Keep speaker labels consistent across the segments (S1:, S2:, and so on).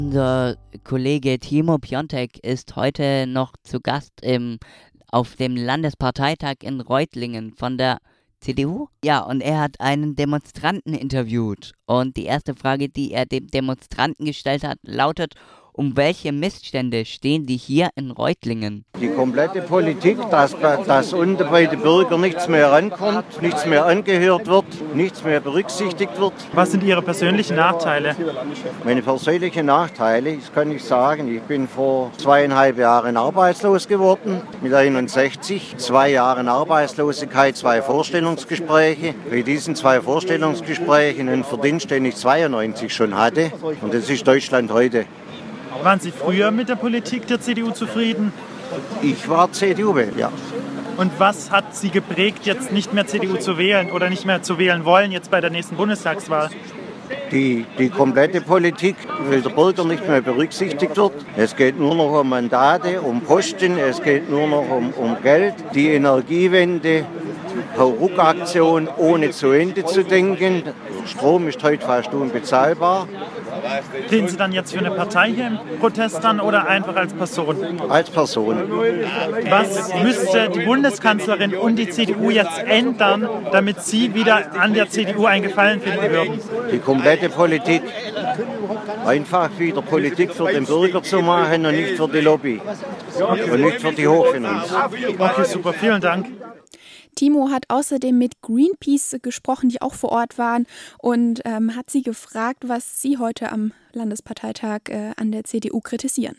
S1: Unser Kollege Timo Piontek ist heute noch zu Gast auf dem Landesparteitag in Reutlingen von der CDU. Ja, und er hat einen Demonstranten interviewt. Und die erste Frage, die er dem Demonstranten gestellt hat, lautet: Um welche Missstände stehen die hier in Reutlingen?
S2: Die komplette Politik, dass unten bei den Bürgern nichts mehr rankommt, nichts mehr angehört wird, nichts mehr berücksichtigt wird.
S3: Was sind Ihre persönlichen Nachteile?
S2: Meine persönlichen Nachteile, das kann ich sagen, ich bin vor 2,5 Jahren arbeitslos geworden, mit 61. 2 Jahren Arbeitslosigkeit, 2 Vorstellungsgespräche. Bei diesen 2 Vorstellungsgesprächen einen Verdienst, den ich 92 schon hatte. Und das ist Deutschland heute.
S3: Waren Sie früher mit der Politik der CDU zufrieden?
S2: Ich war CDU-Wähler, ja.
S3: Und was hat Sie geprägt, jetzt nicht mehr CDU zu wählen oder nicht mehr zu wählen wollen, jetzt bei der nächsten Bundestagswahl?
S2: Die komplette Politik, weil der Bürger nicht mehr berücksichtigt wird. Es geht nur noch um Mandate, um Posten, es geht nur noch um Geld. Die Energiewende, Hauruck-Aktion, ohne zu Ende zu denken. Strom ist heute fast unbezahlbar.
S3: Treten Sie dann jetzt für eine Partei hier im Protest an oder einfach als Person?
S2: Als Person.
S3: Was müsste die Bundeskanzlerin und die CDU jetzt ändern, damit Sie wieder an der CDU einen Gefallen finden würden?
S2: Die komplette Politik. Einfach wieder Politik für den Bürger zu machen und nicht für die Lobby. Und nicht für die Hochfinanz.
S3: Okay, super, vielen Dank.
S4: Timo hat außerdem mit Greenpeace gesprochen, die auch vor Ort waren, und hat sie gefragt, was sie heute am Landesparteitag an der CDU kritisieren.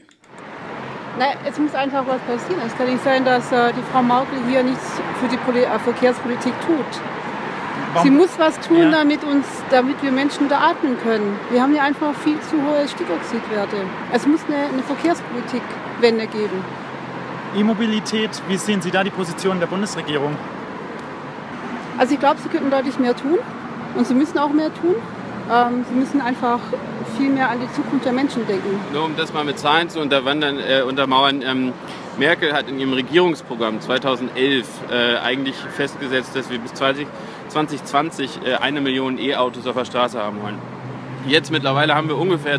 S5: Es muss einfach was passieren. Es kann nicht sein, dass die Frau Merkel hier nichts für die Verkehrspolitik tut. Sie muss was tun, damit wir Menschen wieder atmen können. Wir haben hier einfach viel zu hohe Stickoxidwerte. Es muss eine Verkehrspolitikwende geben.
S3: E-Mobilität, wie sehen Sie da die Position der Bundesregierung?
S5: Also ich glaube, sie könnten deutlich mehr tun und sie müssen auch mehr tun. Sie müssen einfach viel mehr an die Zukunft der Menschen denken.
S6: Nur um das mal mit Zahlen zu untermauern, Merkel hat in ihrem Regierungsprogramm 2011 eigentlich festgesetzt, dass wir bis 2020 1 Million E-Autos auf der Straße haben wollen. Jetzt mittlerweile haben wir ungefähr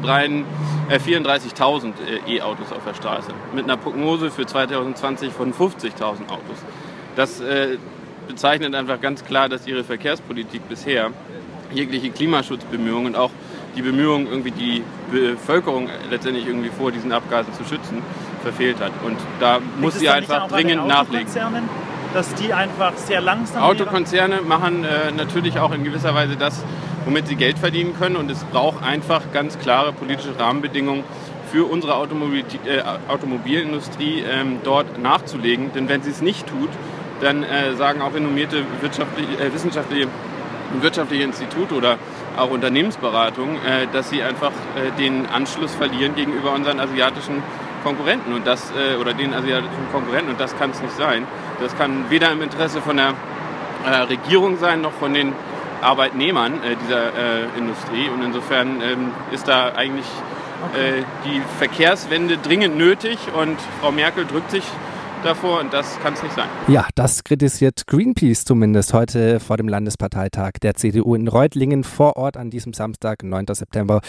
S6: 34.000 E-Autos auf der Straße mit einer Prognose für 2020 von 50.000 Autos. Das bezeichnet einfach ganz klar, dass ihre Verkehrspolitik bisher jegliche Klimaschutzbemühungen und auch die Bemühungen, irgendwie die Bevölkerung letztendlich irgendwie vor diesen Abgasen zu schützen, verfehlt hat. Und da muss sie einfach dringend nachlegen.
S3: Dass die einfach sehr langsam
S6: Autokonzerne machen natürlich auch in gewisser Weise das, womit sie Geld verdienen können. Und es braucht einfach ganz klare politische Rahmenbedingungen für unsere Automobilindustrie dort nachzulegen. Denn wenn sie es nicht tut, dann sagen auch renommierte wissenschaftliche und wirtschaftliche Institute oder auch Unternehmensberatungen, dass sie einfach den Anschluss verlieren gegenüber unseren asiatischen Konkurrenten und den asiatischen Konkurrenten. Und das kann es nicht sein. Das kann weder im Interesse von der Regierung sein, noch von den Arbeitnehmern dieser Industrie. Und insofern ist da eigentlich die Verkehrswende dringend nötig und Frau Merkel drückt sich davor und das kann es nicht sein.
S7: Ja, das kritisiert Greenpeace zumindest heute vor dem Landesparteitag der CDU in Reutlingen vor Ort an diesem Samstag, 9. September.